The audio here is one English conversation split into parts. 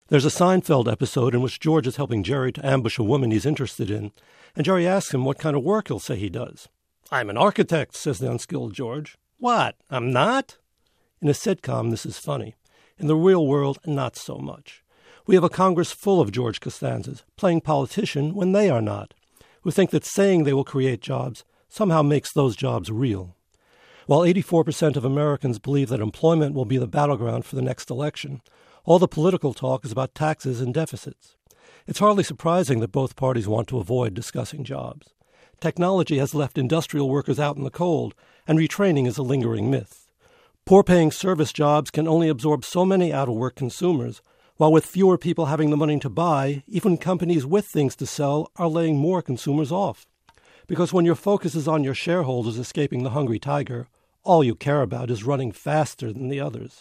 There's a Seinfeld episode in which George is helping Jerry to ambush a woman he's interested in, and Jerry asks him what kind of work he'll say he does. "I'm an architect," says the unskilled George. "What? I'm not?" In a sitcom, this is funny. In the real world, not so much. We have a Congress full of George Costanzas, playing politician when they are not, who think that saying they will create jobs somehow makes those jobs real. While 84% of Americans believe that employment will be the battleground for the next election, all the political talk is about taxes and deficits. It's hardly surprising that both parties want to avoid discussing jobs. Technology has left industrial workers out in the cold, and retraining is a lingering myth. Poor-paying service jobs can only absorb so many out-of-work consumers, while with fewer people having the money to buy, even companies with things to sell are laying more consumers off. Because when your focus is on your shareholders escaping the hungry tiger, all you care about is running faster than the others.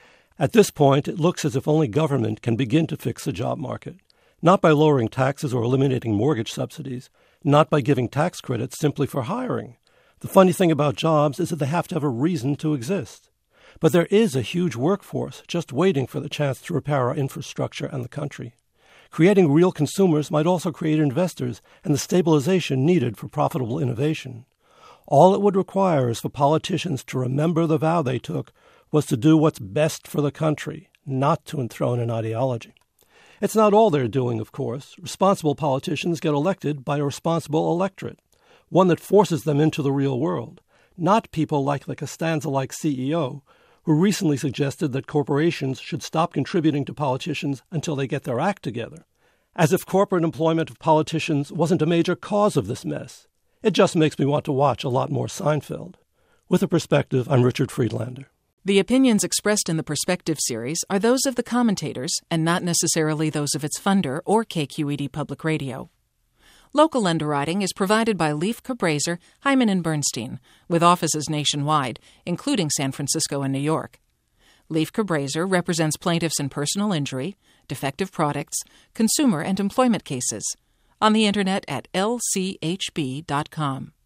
At this point, it looks as if only government can begin to fix the job market, not by lowering taxes or eliminating mortgage subsidies, not by giving tax credits simply for hiring. The funny thing about jobs is that they have to have a reason to exist. But there is a huge workforce just waiting for the chance to repair our infrastructure and the country. Creating real consumers might also create investors and the stabilization needed for profitable innovation. All it would require is for politicians to remember the vow they took was to do what's best for the country, not to enthrone an ideology. It's not all they're doing, of course. Responsible politicians get elected by a responsible electorate, one that forces them into the real world, not people like the Costanza-like CEO, who recently suggested that corporations should stop contributing to politicians until they get their act together, as if corporate employment of politicians wasn't a major cause of this mess. It just makes me want to watch a lot more Seinfeld. With a Perspective, I'm Richard Friedlander. The opinions expressed in the Perspective series are those of the commentators and not necessarily those of its funder or KQED Public Radio. Local underwriting is provided by Leif Cabraser, Hyman & Bernstein, with offices nationwide, including San Francisco and New York. Leif Cabraser represents plaintiffs in personal injury, defective products, consumer and employment cases. On the Internet at lchb.com.